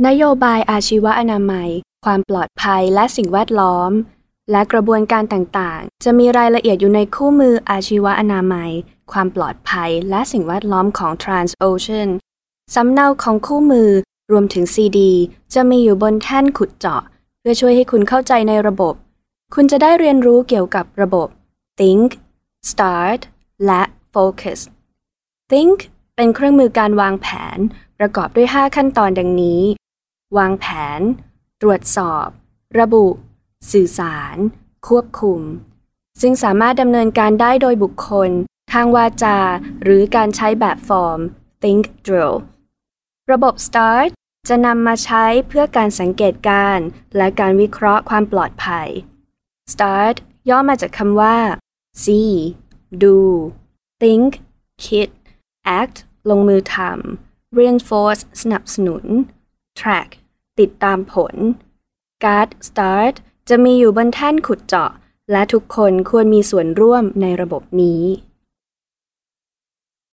นโยบายอาชีวอนามัยความปลอดภัยและสิ่งแวดล้อมและกระบวนการต่างๆจะมีรายละเอียดอยู่ในคู่มืออาชีวอนามัยความปลอดภัยและสิ่งแวดล้อมของ Transocean สำเนาของคู่มือรวมถึงซีดีจะมีอยู่บนแท่นขุดเจาะเพื่อช่วยให้คุณเข้าใจในระบบคุณจะได้เรียนรู้เกี่ยวกับระบบ Think Start และ Focus Think เป็นเครื่องมือการวางแผนประกอบด้วย5ขั้นตอนดังนี้วางแผนตรวจสอบระบุสื่อสารควบคุมซึ่งสามารถดำเนินการได้โดยบุคคลทางวาจาหรือการใช้แบบฟอร์ม Think Drill ระบบ Start จะนำมาใช้เพื่อการสังเกตการณ์และการวิเคราะห์ความปลอดภัย Start ย่อมาจากคำว่า see ดู think คิด act ลงมือทำ reinforce สนับสนุน track ติดตามผล การ์ด Start จะมีอยู่บนแท่นขุดเจาะและทุกคนควรมีส่วนร่วมในระบบนี้